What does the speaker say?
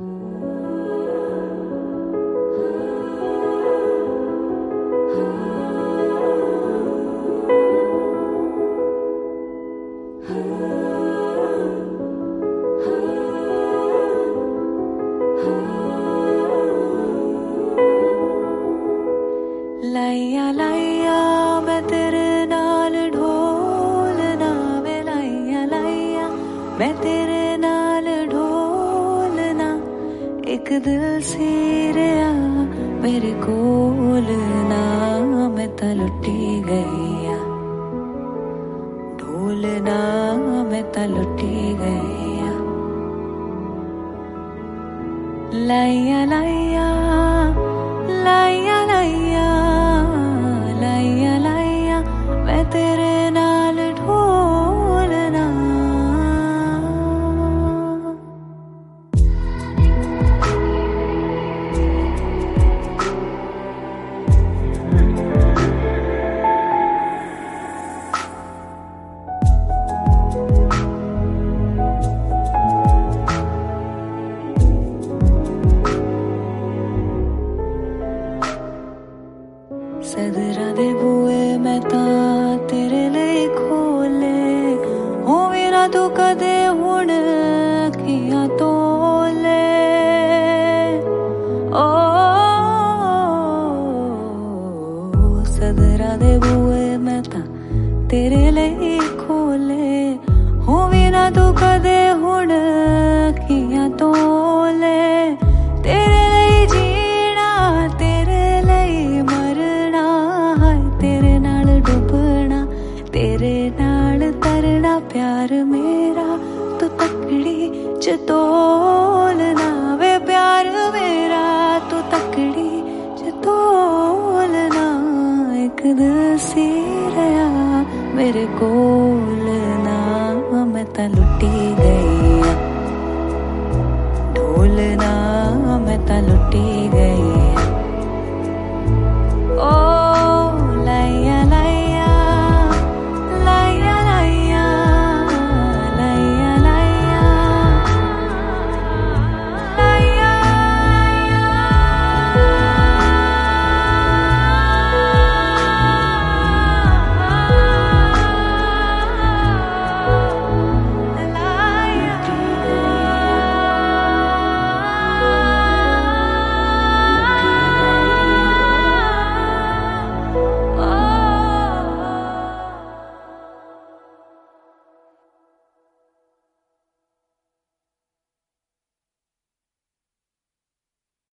लाइया लाइया मैं तेरे नाल ढोलना वे लाइया लाइया मैं तेरे नाल ढोलना एक दिल सी रहा मेरे कोल ना मैं ता लुटी गईया ढोलना मैं ता लुटी गईया लाइया लाइया लाइया लाइया लाइया लाइया मैं तेरे नाल ढोलना सदरा दे बुए मैं तां तेरे लिए खोले होवे ना तू कदे हुण किया तोले ओ सदरा दे बुए मैं तां तेरे लिए खोले होवे ना तू कदे हुण किया तोले तेरे लिए जीना तेरे लिए मरना है तेरे नाल डुबना तेरे नाल तरना प्यार मेरा तू तकड़ी च तोलना वे प्यार मेरा तू तकड़ी च तोलना एक दिल सी रहा मेरे कोल ना मैं ता लुटी गईया ढोलना मैं ता लुटी गई